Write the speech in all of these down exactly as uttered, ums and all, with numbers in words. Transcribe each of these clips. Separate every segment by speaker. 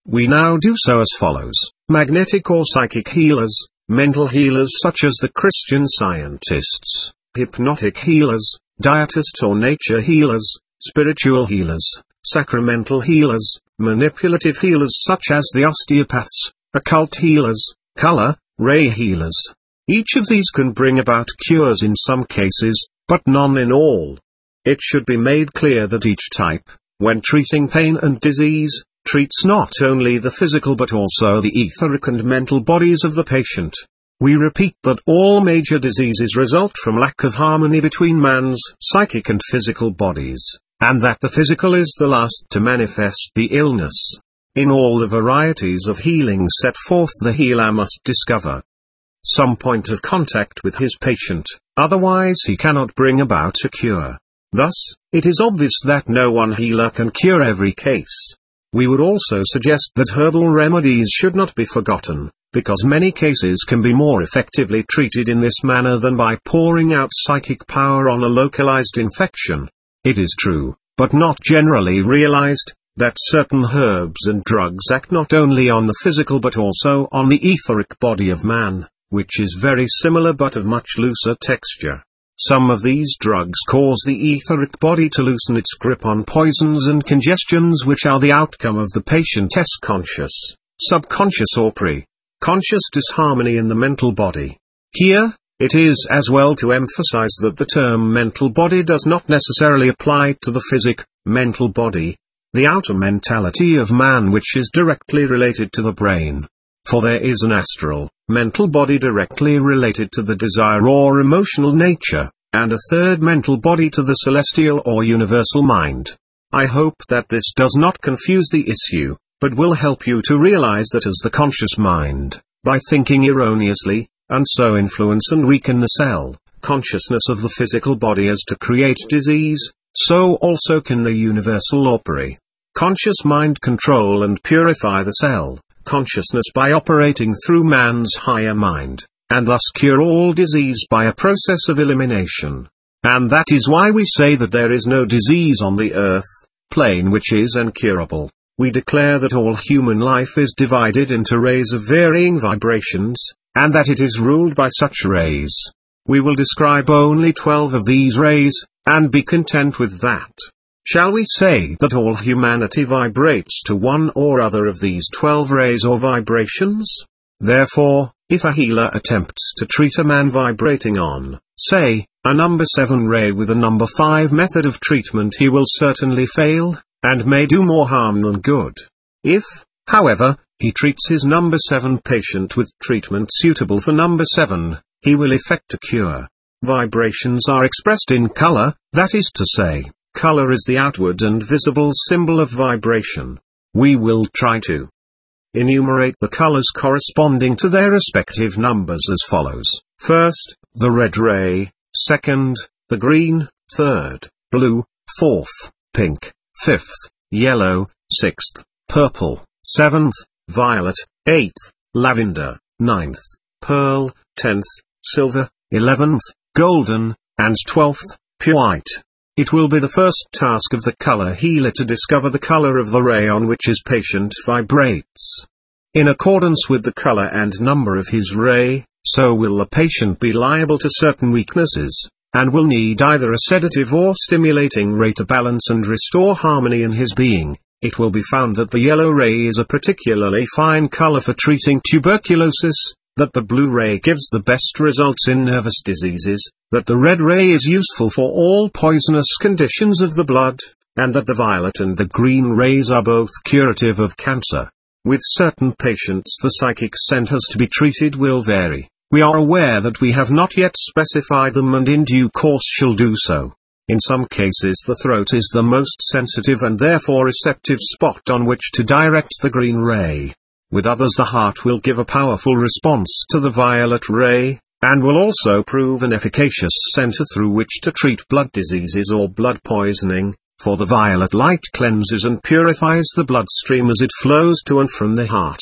Speaker 1: We now do so as follows: magnetic or psychic healers, mental healers such as the Christian Scientists, hypnotic healers, dietist or nature healers, spiritual healers, sacramental healers, manipulative healers such as the osteopaths, occult healers, color, ray healers. Each of these can bring about cures in some cases, but none in all. It should be made clear that each type, when treating pain and disease, treats not only the physical but also the etheric and mental bodies of the patient. We repeat that all major diseases result from lack of harmony between man's psychic and physical bodies, and that the physical is the last to manifest the illness. In all the varieties of healing set forth, the healer must discover some point of contact with his patient, otherwise he cannot bring about a cure. Thus, it is obvious that no one healer can cure every case. We would also suggest that herbal remedies should not be forgotten, because many cases can be more effectively treated in this manner than by pouring out psychic power on a localized infection. It is true, but not generally realized, that certain herbs and drugs act not only on the physical but also on the etheric body of man, which is very similar but of much looser texture. Some of these drugs cause the etheric body to loosen its grip on poisons and congestions which are the outcome of the patient's conscious, subconscious or pre-conscious disharmony in the mental body. Here, it is as well to emphasize that the term mental body does not necessarily apply to the physic, mental body, the outer mentality of man, which is directly related to the brain. For there is an astral, mental body directly related to the desire or emotional nature, and a third mental body to the celestial or universal mind. I hope that this does not confuse the issue, but will help you to realize that as the conscious mind, by thinking erroneously, and so influence and weaken the cell consciousness of the physical body as to create disease, so also can the universal or pre-conscious mind control and purify the cell consciousness by operating through man's higher mind, and thus cure all disease by a process of elimination. And that is why we say that there is no disease on the earth plane which is incurable. We declare that all human life is divided into rays of varying vibrations, and that it is ruled by such rays. We will describe only twelve of these rays, and be content with that. Shall we say that all humanity vibrates to one or other of these twelve rays or vibrations? Therefore, if a healer attempts to treat a man vibrating on, say, a number seven ray with a number five method of treatment, he will certainly fail, and may do more harm than good. If, however, he treats his number seven patient with treatment suitable for number seven, he will effect a cure. Vibrations are expressed in color, that is to say, color is the outward and visible symbol of vibration. We will try to enumerate the colors corresponding to their respective numbers as follows. First, the red ray, second, the green, third, blue, fourth, pink, fifth, yellow, sixth, purple, seventh, violet, eighth, lavender, ninth, pearl, tenth, silver, eleventh, golden, and twelfth, pure white. It will be the first task of the color healer to discover the color of the ray on which his patient vibrates. In accordance with the color and number of his ray, so will the patient be liable to certain weaknesses, and will need either a sedative or stimulating ray to balance and restore harmony in his being. It will be found that the yellow ray is a particularly fine color for treating tuberculosis, that the blue ray gives the best results in nervous diseases, that the red ray is useful for all poisonous conditions of the blood, and that the violet and the green rays are both curative of cancer. With certain patients the psychic centers to be treated will vary. We are aware that we have not yet specified them and in due course shall do so. In some cases the throat is the most sensitive and therefore receptive spot on which to direct the green ray. With others the heart will give a powerful response to the violet ray, and will also prove an efficacious center through which to treat blood diseases or blood poisoning, for the violet light cleanses and purifies the bloodstream as it flows to and from the heart.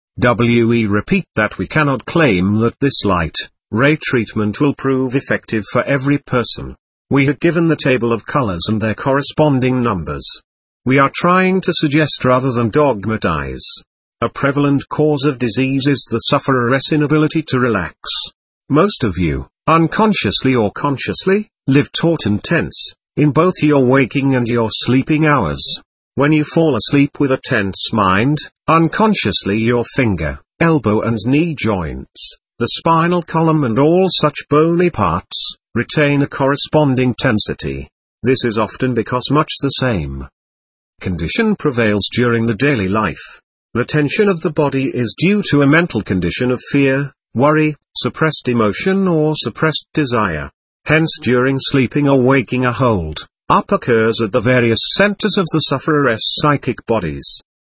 Speaker 1: We repeat that we cannot claim that this light ray treatment will prove effective for every person. We have given the table of colors and their corresponding numbers. We are trying to suggest rather than dogmatize. A prevalent cause of disease is the sufferer's inability to relax. Most of you, unconsciously or consciously, live taut and tense, in both your waking and your sleeping hours. When you fall asleep with a tense mind, unconsciously your finger, elbow and knee joints, the spinal column and all such bony parts, retain a corresponding tensity. This is often because much the same condition prevails during the daily life. The tension of the body is due to a mental condition of fear, worry, suppressed emotion or suppressed desire. Hence during sleeping or waking a hold up occurs at the various centers of the sufferer's psychic bodies.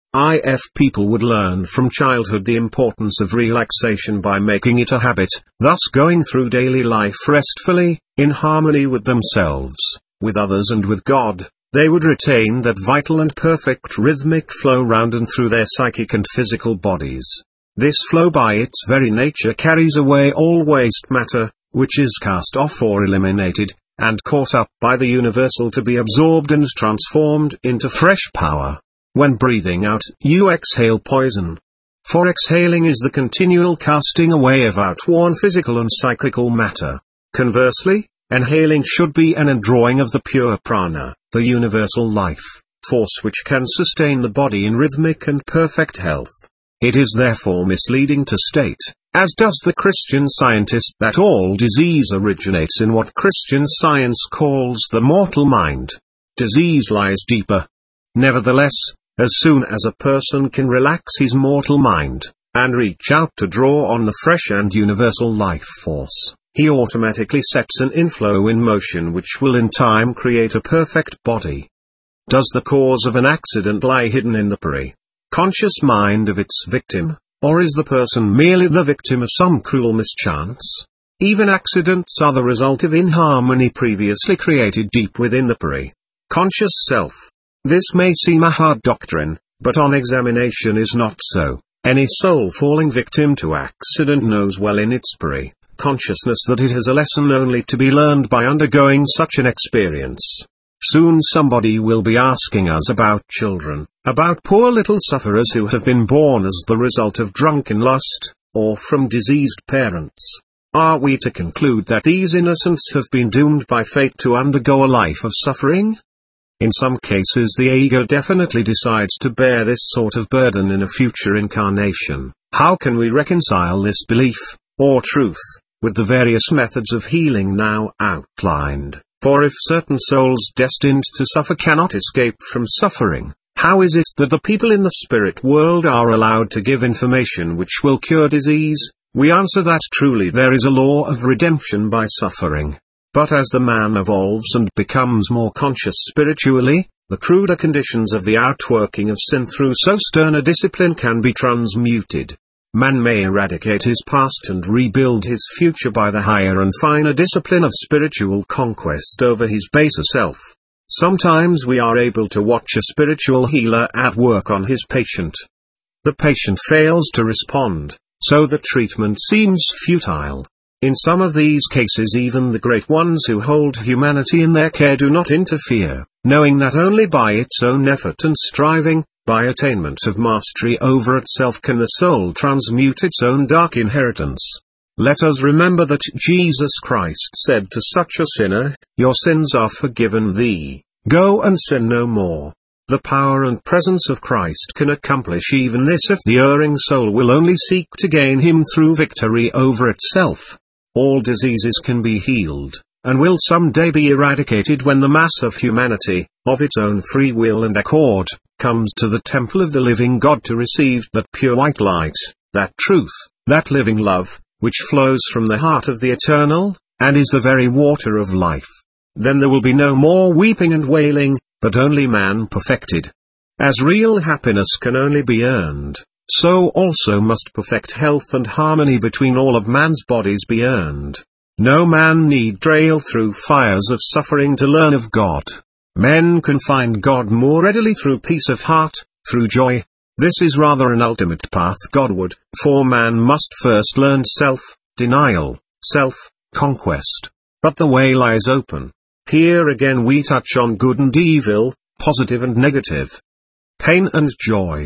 Speaker 1: If people would learn from childhood the importance of relaxation by making it a habit, thus going through daily life restfully, in harmony with themselves, with others and with God, they would retain that vital and perfect rhythmic flow round and through their psychic and physical bodies. This flow by its very nature carries away all waste matter, which is cast off or eliminated, and caught up by the universal to be absorbed and transformed into fresh power. When breathing out, you exhale poison. For exhaling is the continual casting away of outworn physical and psychical matter. Conversely, inhaling should be an indrawing of the pure prana, the universal life force which can sustain the body in rhythmic and perfect health. It is therefore misleading to state, as does the Christian Scientist, that all disease originates in what Christian Science calls the mortal mind. Disease lies deeper. Nevertheless, as soon as a person can relax his mortal mind, and reach out to draw on the fresh and universal life force, he automatically sets an inflow in motion which will in time create a perfect body. Does the cause of an accident lie hidden in the pre-conscious mind of its victim, or is the person merely the victim of some cruel mischance? Even accidents are the result of inharmony previously created deep within the pre-conscious self. This may seem a hard doctrine, but on examination is not so. Any soul falling victim to accident knows well in its pre consciousness that it has a lesson only to be learned by undergoing such an experience. Soon somebody will be asking us about children, about poor little sufferers who have been born as the result of drunken lust, or from diseased parents. Are we to conclude that these innocents have been doomed by fate to undergo a life of suffering? In some cases the ego definitely decides to bear this sort of burden in a future incarnation. How can we reconcile this belief, or truth, with the various methods of healing now outlined? For if certain souls destined to suffer cannot escape from suffering, how is it that the people in the spirit world are allowed to give information which will cure disease? We answer that truly there is a law of redemption by suffering. But as the man evolves and becomes more conscious spiritually, the cruder conditions of the outworking of sin through so stern a discipline can be transmuted. Man may eradicate his past and rebuild his future by the higher and finer discipline of spiritual conquest over his baser self. Sometimes we are able to watch a spiritual healer at work on his patient. The patient fails to respond, so the treatment seems futile. In some of these cases even the great ones who hold humanity in their care do not interfere, knowing that only by its own effort and striving, by attainment of mastery over itself can the soul transmute its own dark inheritance. Let us remember that Jesus Christ said to such a sinner, "Your sins are forgiven thee, go and sin no more." The power and presence of Christ can accomplish even this if the erring soul will only seek to gain him through victory over itself. All diseases can be healed, and will someday be eradicated when the mass of humanity, of its own free will and accord, comes to the temple of the living God to receive that pure white light, that truth, that living love, which flows from the heart of the eternal, and is the very water of life. Then there will be no more weeping and wailing, but only man perfected. As real happiness can only be earned, so also must perfect health and harmony between all of man's bodies be earned. No man need trail through fires of suffering to learn of God. Men can find God more readily through peace of heart, through joy. This is rather an ultimate path Godward, for man must first learn self-denial, self-conquest. But the way lies open. Here again we touch on good and evil, positive and negative, pain and joy.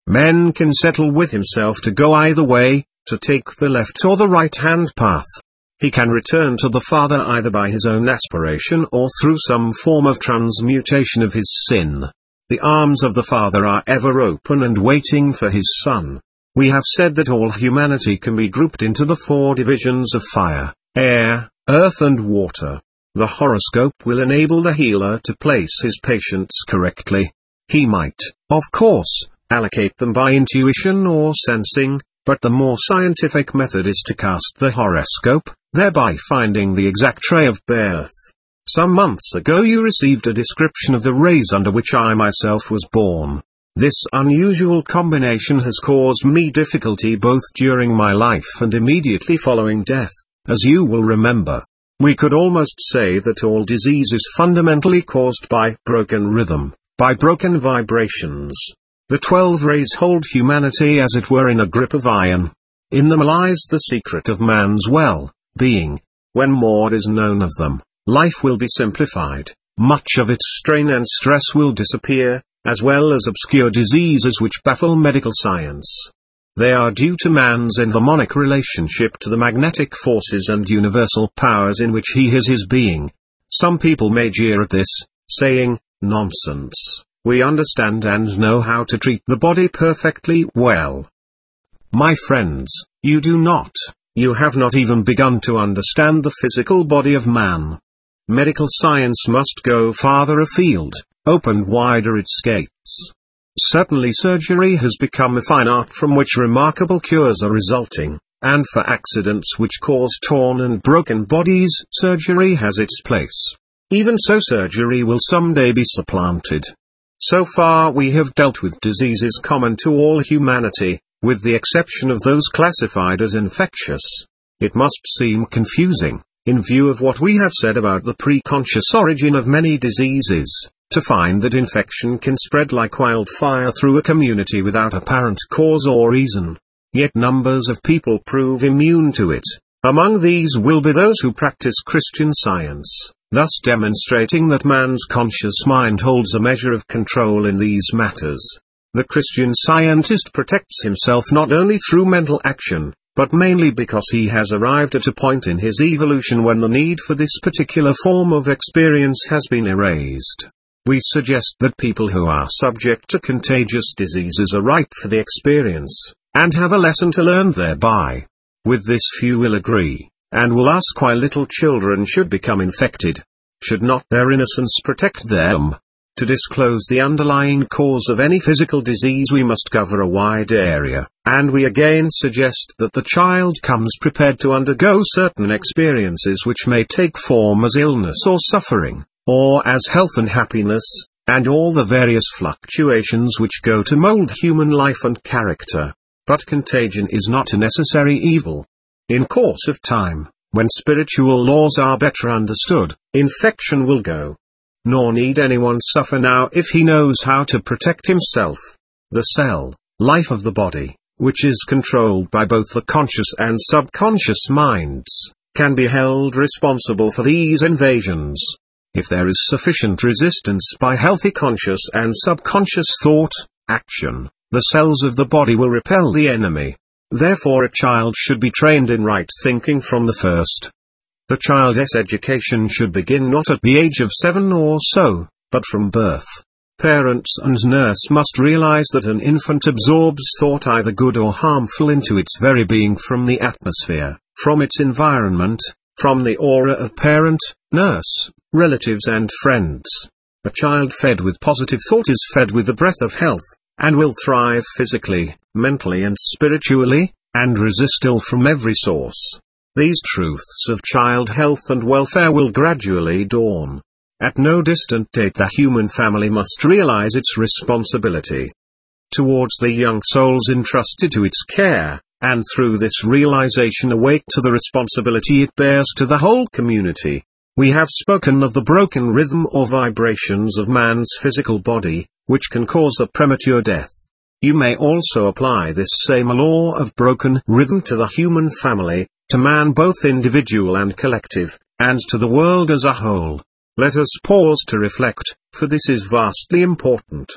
Speaker 1: Men can settle with himself to go either way, to take the left or the right-hand path. He can return to the Father either by his own aspiration or through some form of transmutation of his sin. The arms of the Father are ever open and waiting for his Son. We have said that all humanity can be grouped into the four divisions of fire, air, earth and water. The horoscope will enable the healer to place his patients correctly. He might, of course, allocate them by intuition or sensing, but the more scientific method is to cast the horoscope, thereby finding the exact tray of birth. Some months ago you received a description of the rays under which I myself was born. This unusual combination has caused me difficulty both during my life and immediately following death, as you will remember. We could almost say that all disease is fundamentally caused by broken rhythm, by broken vibrations. The twelve rays hold humanity as it were in a grip of iron. In them lies the secret of man's well-being. When more is known of them, life will be simplified, much of its strain and stress will disappear, as well as obscure diseases which baffle medical science. They are due to man's endomonic relationship to the magnetic forces and universal powers in which he has his being. Some people may jeer at this, saying, "Nonsense, we understand and know how to treat the body perfectly well." My friends, you do not. You have not even begun to understand the physical body of man. Medical science must go farther afield, open wider its gates. Certainly surgery has become a fine art from which remarkable cures are resulting, and for accidents which cause torn and broken bodies surgery has its place. Even so surgery will someday be supplanted. So far we have dealt with diseases common to all humanity, with the exception of those classified as infectious. It must seem confusing, in view of what we have said about the preconscious origin of many diseases, to find that infection can spread like wildfire through a community without apparent cause or reason. Yet numbers of people prove immune to it. Among these will be those who practice Christian Science, thus demonstrating that man's conscious mind holds a measure of control in these matters. The Christian Scientist protects himself not only through mental action, but mainly because he has arrived at a point in his evolution when the need for this particular form of experience has been erased. We suggest that people who are subject to contagious diseases are ripe for the experience, and have a lesson to learn thereby. With this few will agree, and will ask why little children should become infected. Should not their innocence protect them? To disclose the underlying cause of any physical disease we must cover a wide area, and we again suggest that the child comes prepared to undergo certain experiences which may take form as illness or suffering, or as health and happiness, and all the various fluctuations which go to mold human life and character. But contagion is not a necessary evil. In course of time, when spiritual laws are better understood, infection will go. Nor need anyone suffer now if he knows how to protect himself. The cell life of the body, which is controlled by both the conscious and subconscious minds, can be held responsible for these invasions. If there is sufficient resistance by healthy conscious and subconscious thought, action, the cells of the body will repel the enemy. Therefore a child should be trained in right thinking from the first. The child's education should begin not at the age of seven or so, but from birth. Parents and nurse must realize that an infant absorbs thought either good or harmful into its very being from the atmosphere, from its environment, from the aura of parent, nurse, relatives and friends. A child fed with positive thought is fed with the breath of health, and will thrive physically, mentally and spiritually, and resist ill from every source. These truths of child health and welfare will gradually dawn. At no distant date the human family must realize its responsibility towards the young souls entrusted to its care, and through this realization awake to the responsibility it bears to the whole community. We have spoken of the broken rhythm or vibrations of man's physical body, which can cause a premature death. You may also apply this same law of broken rhythm to the human family, to man both individual and collective, and to the world as a whole. Let us pause to reflect, for this is vastly important.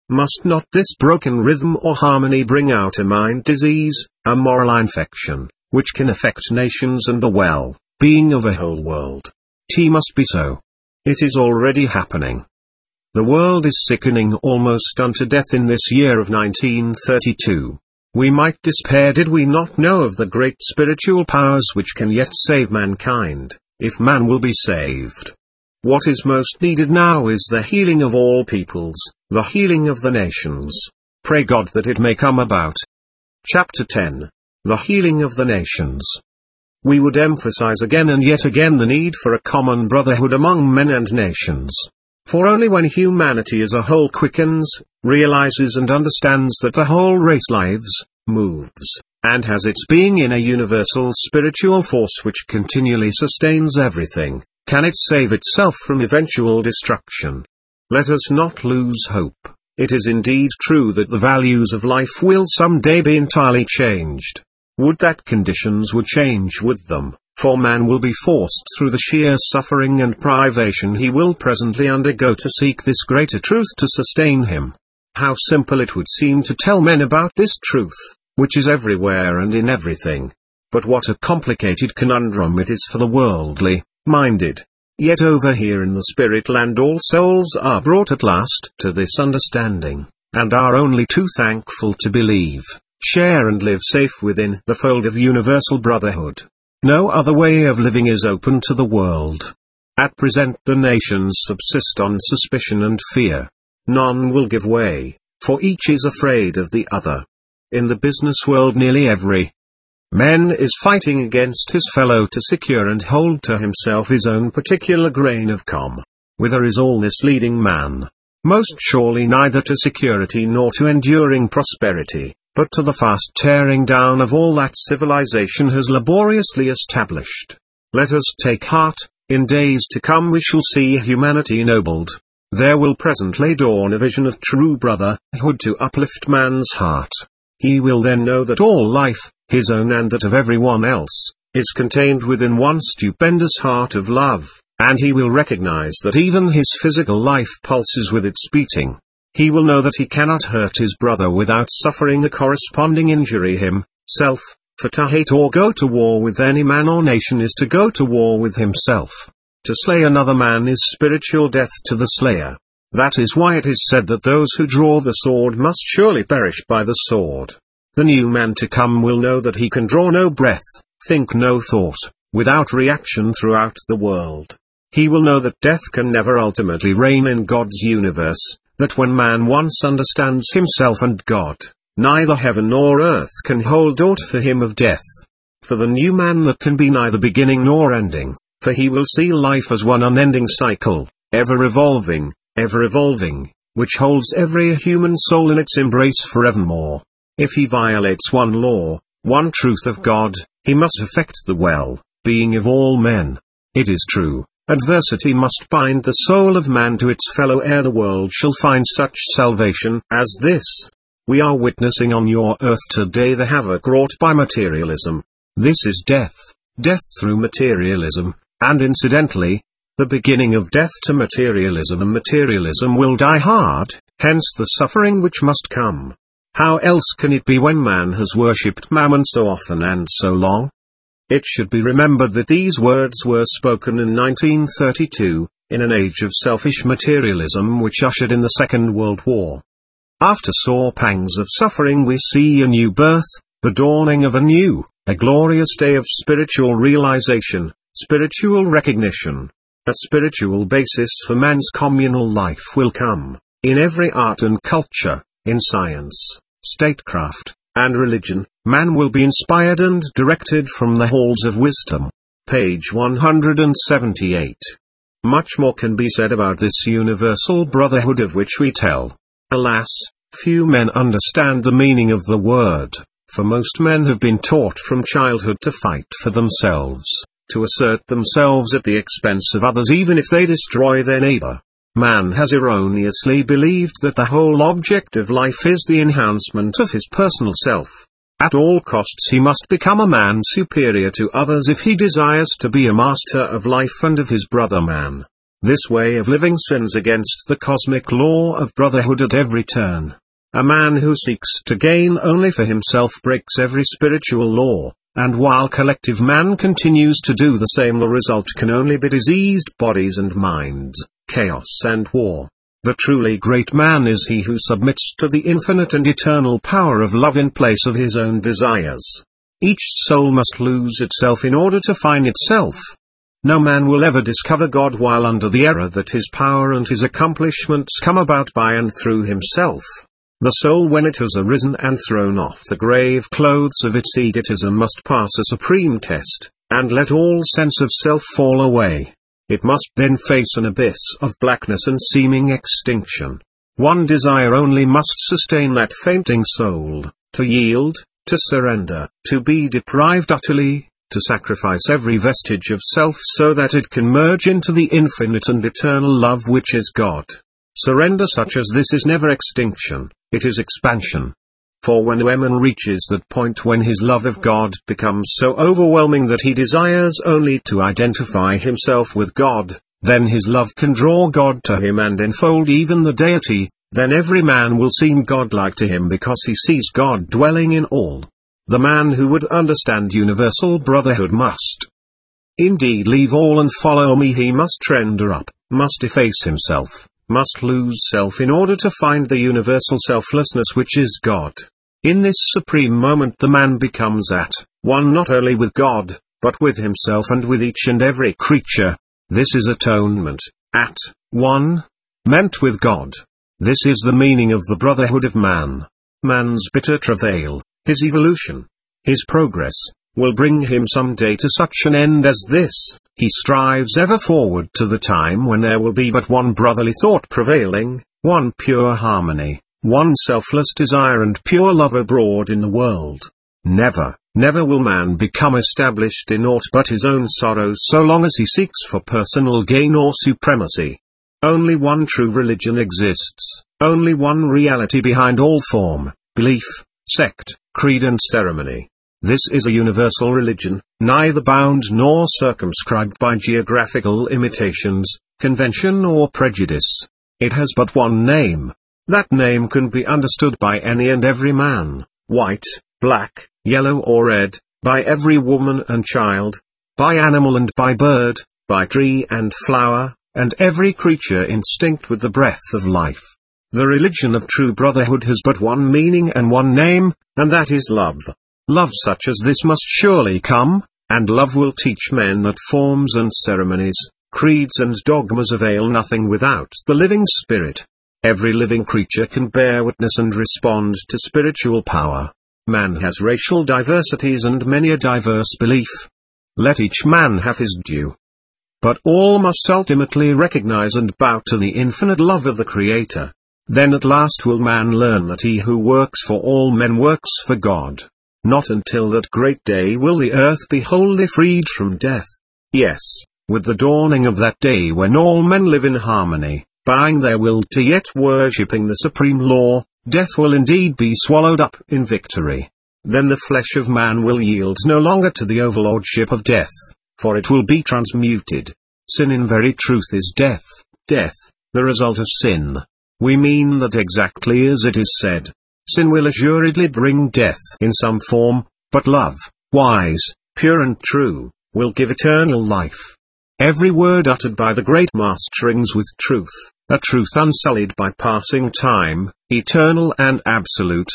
Speaker 1: Must not this broken rhythm or harmony bring out a mind disease, a moral infection, which can affect nations and the well-being of a whole world? It must be so. It is already happening. The world is sickening almost unto death in this year of nineteen thirty-two. We might despair did we not know of the great spiritual powers which can yet save mankind, if man will be saved. What is most needed now is the healing of all peoples, the healing of the nations. Pray God that it may come about. Chapter ten. The Healing of the Nations. We would emphasize again and yet again the need for a common brotherhood among men and nations. For only when humanity as a whole quickens, realizes and understands that the whole race lives, moves, and has its being in a universal spiritual force which continually sustains everything, can it save itself from eventual destruction. Let us not lose hope. It is indeed true that the values of life will someday be entirely changed. Would that conditions would change with them, for man will be forced through the sheer suffering and privation he will presently undergo to seek this greater truth to sustain him. How simple it would seem to tell men about this truth, which is everywhere and in everything. But what a complicated conundrum it is for the worldly minded. Yet over here in the spirit land all souls are brought at last to this understanding, and are only too thankful to believe, share and live safe within the fold of universal brotherhood. No other way of living is open to the world. At present the nations subsist on suspicion and fear. None will give way, for each is afraid of the other. In the business world nearly every man is fighting against his fellow to secure and hold to himself his own particular grain of com. Whither is all this leading man? Most surely neither to security nor to enduring prosperity, but to the fast tearing down of all that civilization has laboriously established. Let us take heart. In days to come we shall see humanity ennobled. There will presently dawn a vision of true brotherhood to uplift man's heart. He will then know that all life, his own and that of everyone else, is contained within one stupendous heart of love, and he will recognize that even his physical life pulses with its beating. He will know that he cannot hurt his brother without suffering a corresponding injury himself, for to hate or go to war with any man or nation is to go to war with himself. To slay another man is spiritual death to the slayer. That is why it is said that those who draw the sword must surely perish by the sword. The new man to come will know that he can draw no breath, think no thought, without reaction throughout the world. He will know that death can never ultimately reign in God's universe, that when man once understands himself and God, neither heaven nor earth can hold aught for him of death. For the new man there can be neither beginning nor ending, for he will see life as one unending cycle, ever evolving, ever evolving, which holds every human soul in its embrace forevermore. If he violates one law, one truth of God, he must affect the well-being of all men. It is true, adversity must bind the soul of man to its fellow ere the world shall find such salvation as this. We are witnessing on your earth today the havoc wrought by materialism. This is death, death through materialism, and incidentally, the beginning of death to materialism, and materialism will die hard, hence the suffering which must come. How else can it be when man has worshipped mammon so often and so long? It should be remembered that these words were spoken in nineteen thirty-two, in an age of selfish materialism which ushered in the Second World War. After sore pangs of suffering we see a new birth, the dawning of a new, a glorious day of spiritual realization, spiritual recognition. A spiritual basis for man's communal life will come. In every art and culture, in science, statecraft, and religion, man will be inspired and directed from the halls of wisdom. Page one hundred seventy-eight. Much more can be said about this universal brotherhood of which we tell. Alas, few men understand the meaning of the word, for most men have been taught from childhood to fight for themselves, to assert themselves at the expense of others even if they destroy their neighbor. Man has erroneously believed that the whole object of life is the enhancement of his personal self. At all costs he must become a man superior to others if he desires to be a master of life and of his brother man. This way of living sins against the cosmic law of brotherhood at every turn. A man who seeks to gain only for himself breaks every spiritual law, and while collective man continues to do the same, the result can only be diseased bodies and minds, chaos and war. The truly great man is he who submits to the infinite and eternal power of love in place of his own desires. Each soul must lose itself in order to find itself. No man will ever discover God while under the error that his power and his accomplishments come about by and through himself. The soul, when it has arisen and thrown off the grave clothes of its egotism, must pass a supreme test, and let all sense of self fall away. It must then face an abyss of blackness and seeming extinction. One desire only must sustain that fainting soul: to yield, to surrender, to be deprived utterly, to sacrifice every vestige of self so that it can merge into the infinite and eternal love which is God. Surrender such as this is never extinction, it is expansion. For when man reaches that point when his love of God becomes so overwhelming that he desires only to identify himself with God, then his love can draw God to him and enfold even the deity. Then every man will seem godlike to him because he sees God dwelling in all. The man who would understand universal brotherhood must indeed leave all and follow me. He must render up, must efface himself, must lose self in order to find the universal selflessness which is God. In this supreme moment the man becomes at one not only with God, but with himself and with each and every creature. This is atonement, at one, meant with God. This is the meaning of the brotherhood of man. Man's bitter travail, his evolution, his progress, will bring him some day to such an end as this. He strives ever forward to the time when there will be but one brotherly thought prevailing, one pure harmony, one selfless desire and pure love abroad in the world. Never, never will man become established in aught but his own sorrows so long as he seeks for personal gain or supremacy. Only one true religion exists, only one reality behind all form, belief, sect, creed and ceremony. This is a universal religion, neither bound nor circumscribed by geographical imitations, convention or prejudice. It has but one name. That name can be understood by any and every man, white, black, yellow or red, by every woman and child, by animal and by bird, by tree and flower, and every creature instinct with the breath of life. The religion of true brotherhood has but one meaning and one name, and that is love. Love such as this must surely come, and love will teach men that forms and ceremonies, creeds and dogmas avail nothing without the living spirit. Every living creature can bear witness and respond to spiritual power. Man has racial diversities and many a diverse belief. Let each man have his due. But all must ultimately recognize and bow to the infinite love of the Creator. Then at last will man learn that he who works for all men works for God. Not until that great day will the earth be wholly freed from death. Yes, with the dawning of that day when all men live in harmony, bowing their will to yet worshipping the supreme law, death will indeed be swallowed up in victory. Then the flesh of man will yield no longer to the overlordship of death, for it will be transmuted. Sin in very truth is death, death, the result of sin. We mean that exactly as it is said. Sin will assuredly bring death in some form, but love, wise, pure and true, will give eternal life. Every word uttered by the great Master rings with truth, a truth unsullied by passing time, eternal and absolute.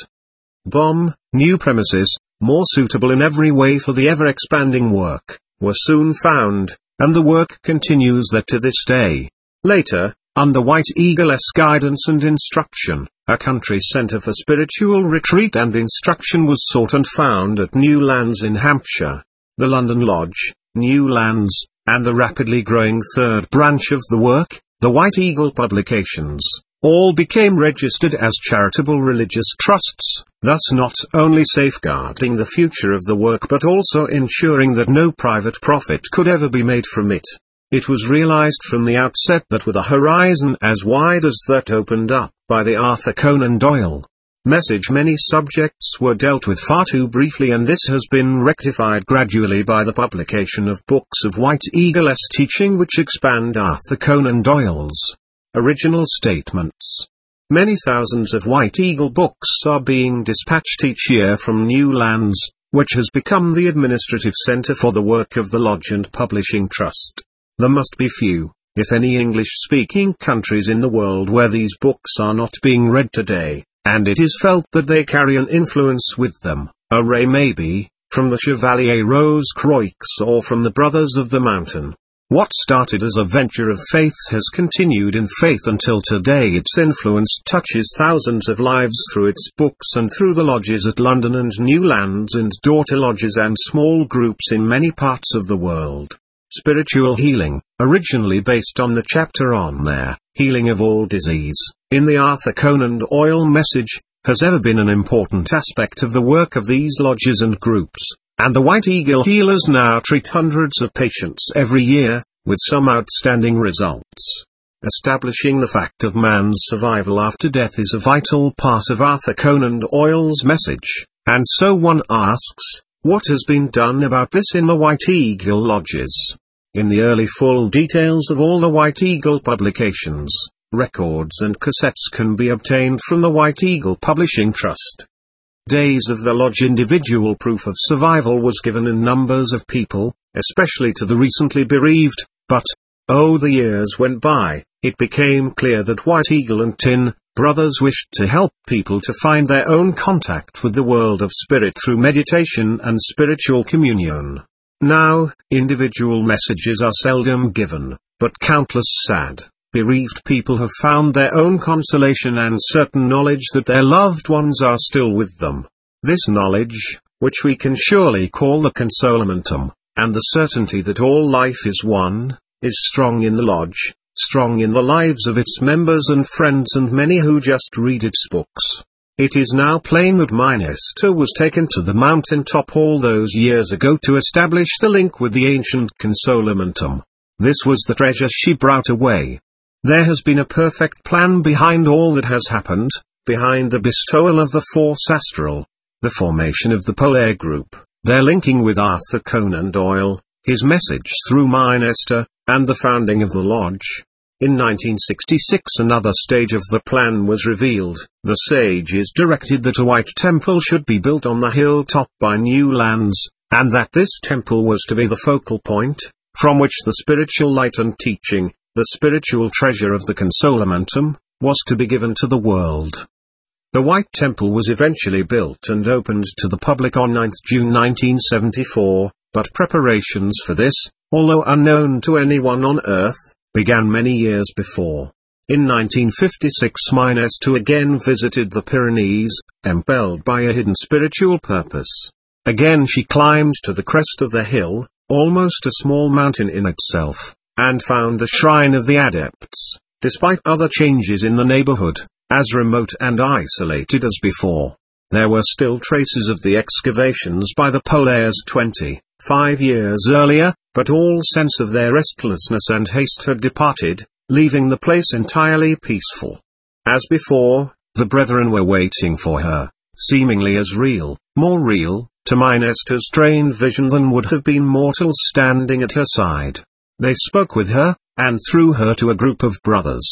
Speaker 1: Bomb, new premises, more suitable in every way for the ever-expanding work, were soon found, and the work continues there to this day. Later, under White Eagle's guidance and instruction, a country center for spiritual retreat and instruction was sought and found at New Lands in Hampshire. The London Lodge, New Lands, and the rapidly growing third branch of the work, the White Eagle Publications, all became registered as charitable religious trusts, thus not only safeguarding the future of the work but also ensuring that no private profit could ever be made from it. It was realized from the outset that with a horizon as wide as that opened up by the Arthur Conan Doyle message. Many subjects were dealt with far too briefly, and this has been rectified gradually by the publication of books of White Eagle's teaching which expand Arthur Conan Doyle's original statements. Many thousands of White Eagle books are being dispatched each year from New Lands, which has become the administrative center for the work of the Lodge and Publishing Trust. There must be few, if any, English-speaking countries in the world where these books are not being read today, and it is felt that they carry an influence with them, a ray maybe, from the Chevalier Rose-Croix or from the Brothers of the Mountain. What started as a venture of faith has continued in faith until today. Its influence touches thousands of lives through its books and through the lodges at London and New Lands and daughter lodges and small groups in many parts of the world. Spiritual healing, originally based on the chapter on their healing of all disease, in the Arthur Conan Doyle message, has ever been an important aspect of the work of these lodges and groups. And the White Eagle healers now treat hundreds of patients every year, with some outstanding results. Establishing the fact of man's survival after death is a vital part of Arthur Conan Doyle's message, and so one asks, what has been done about this in the White Eagle lodges? In the early full details of all the White Eagle publications, records and cassettes can be obtained from the White Eagle Publishing Trust. Days of the Lodge individual proof of survival was given in numbers of people, especially to the recently bereaved, but, oh the years went by, it became clear that White Eagle and Tin Brothers wished to help people to find their own contact with the world of spirit through meditation and spiritual communion. Now, individual messages are seldom given, but countless sad, bereaved people have found their own consolation and certain knowledge that their loved ones are still with them. This knowledge, which we can surely call the consolamentum, and the certainty that all life is one, is strong in the lodge, strong in the lives of its members and friends and many who just read its books. It is now plain that Mynester was taken to the mountain top all those years ago to establish the link with the ancient consolamentum. This was the treasure she brought away. There has been a perfect plan behind all that has happened, behind the bestowal of the Force Astral, the formation of the Polaire Group, their linking with Arthur Conan Doyle, his message through Mynester, and the founding of the Lodge. In nineteen sixty-six another stage of the plan was revealed. The sages directed that a white temple should be built on the hilltop by New Lands, and that this temple was to be the focal point, from which the spiritual light and teaching, the spiritual treasure of the consolamentum, was to be given to the world. The White Temple was eventually built and opened to the public on ninth of June nineteen seventy-four, but preparations for this, although unknown to anyone on earth, began many years before. In nineteen fifty-six Mynester again visited the Pyrenees, impelled by a hidden spiritual purpose. Again she climbed to the crest of the hill, almost a small mountain in itself, and found the shrine of the Adepts, despite other changes in the neighborhood, as remote and isolated as before. There were still traces of the excavations by the Polaires twenty-five years earlier, but all sense of their restlessness and haste had departed, leaving the place entirely peaceful. As before, the brethren were waiting for her, seemingly as real, more real, to Mynester's trained vision than would have been mortals standing at her side. They spoke with her, and through her to a group of brothers.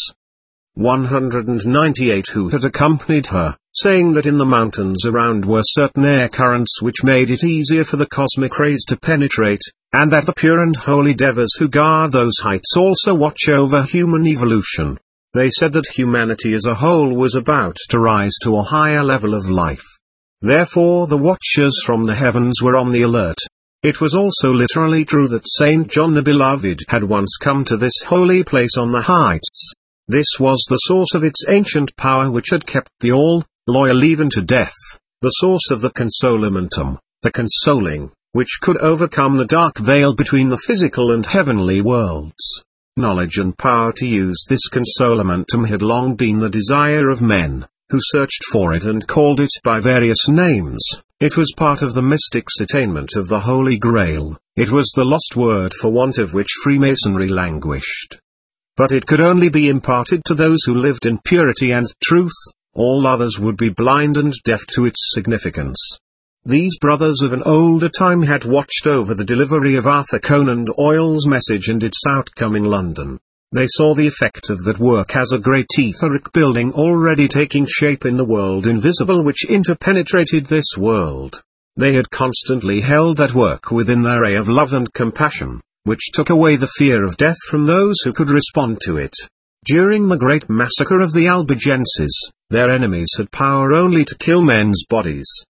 Speaker 1: one hundred ninety-eight who had accompanied her, saying that in the mountains around were certain air currents which made it easier for the cosmic rays to penetrate, and that the pure and holy devas who guard those heights also watch over human evolution. They said that humanity as a whole was about to rise to a higher level of life. Therefore the watchers from the heavens were on the alert. It was also literally true that Saint John the Beloved had once come to this holy place on the heights. This was the source of its ancient power which had kept the all loyal even to death, the source of the consolamentum, the consoling, which could overcome the dark veil between the physical and heavenly worlds. Knowledge and power to use this consolamentum had long been the desire of men, who searched for it and called it by various names. It was part of the mystic's attainment of the Holy Grail. It was the lost word for want of which Freemasonry languished. But it could only be imparted to those who lived in purity and truth, all others would be blind and deaf to its significance. These brothers of an older time had watched over the delivery of Arthur Conan Doyle's message and its outcome in London. They saw the effect of that work as a great etheric building already taking shape in the world invisible which interpenetrated this world. They had constantly held that work within their ray of love and compassion, which took away the fear of death from those who could respond to it. During the great massacre of the Albigenses, their enemies had power only to kill men's bodies.